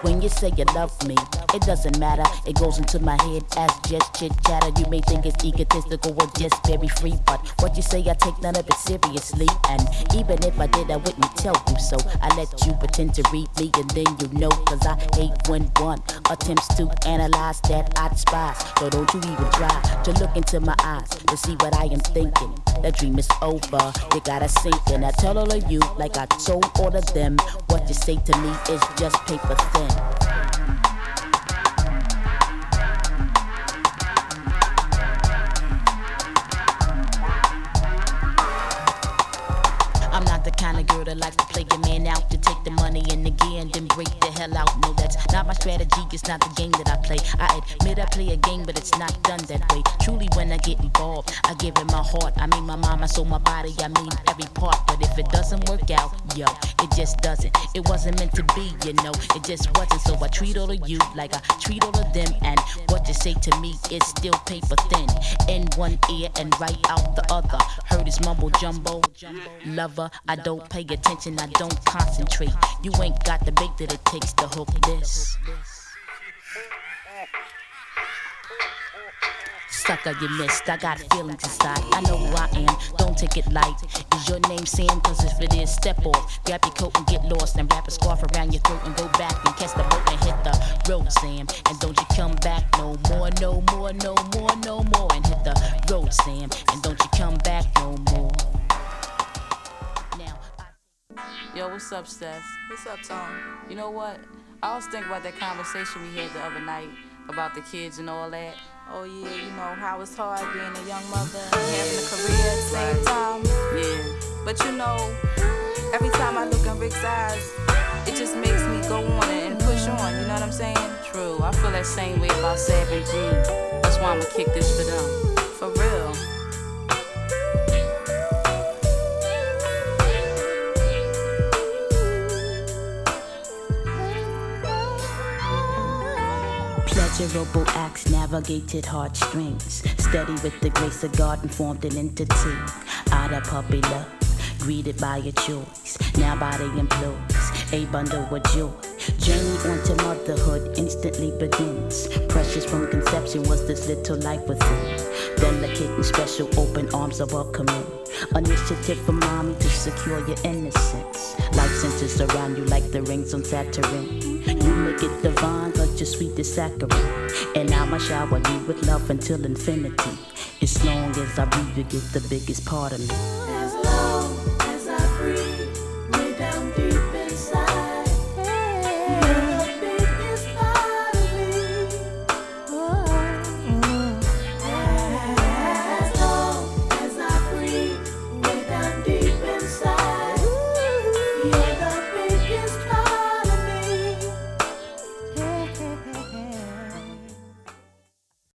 When you say you love me, it doesn't matter. It goes into my head as just chit chatter. You may think it's egotistical or just very free, but what you say, I take none of it seriously. And even if I did, I wouldn't tell you so. I let you pretend to read me, and then you know. Cause I hate when one attempts to analyze that I despise. So don't you even try to look into my eyes to see what I am thinking. That dream is over, you gotta sink in. I tell all of you, like I told all of them, what you say to me is just paper thin. I'm not the kind of girl that likes to play your man out, to take the money and the gear and then break the hell out. No, that's not my strategy, it's not the game that I play. I admit I play a game, but it's not done that way. Truly when I get involved, I give it my heart. I mean my mind, my soul, my body, I mean every part. But if it doesn't work out, yo, it just doesn't. It wasn't meant to be, you know, it just wasn't. So I treat all of you like I treat all of them. And what you say to me is still paper thin. In one ear and right out the other. Heard his mumble jumbo, lover. I don't pay attention, I don't concentrate. You ain't got the bait that it takes to hook this. Sucker, you missed. I got feelings inside. I know who I am. Don't take it light. Is your name Sam? Cause if it is, step off. Grab your coat and get lost and wrap a scarf around your throat and go back and catch the boat and hit the road, Sam. And don't you come back no more, no more, no more, no more. And hit the road, Sam. And don't you come back no more. Yo, what's up, Steph? What's up, Tom? You know what? I always think about that conversation we had the other night about the kids and all that. Oh yeah, you know how it's hard being a young mother and having a career at the same time. Yeah. But you know, every time I look in Rick's eyes, it just makes me go on and push on, you know what I'm saying? True, I feel that same way about Sab and G. That's why I'ma kick this for them. For real. Pleasurable acts navigated heartstrings. Steady with the grace of God and formed an entity. Out of puppy love, greeted by a choice. Now body employs a bundle of joy. Journey onto motherhood instantly begins. Precious from conception was this little life within. Delicate and special, open arms are welcoming. Initiative for mommy to secure your innocence. Life centers around you like the rings on Saturn. You make it divine, cause you're sweet as saccharine. And I'ma shower you with love until infinity. As long as I breathe, you get the biggest part of me.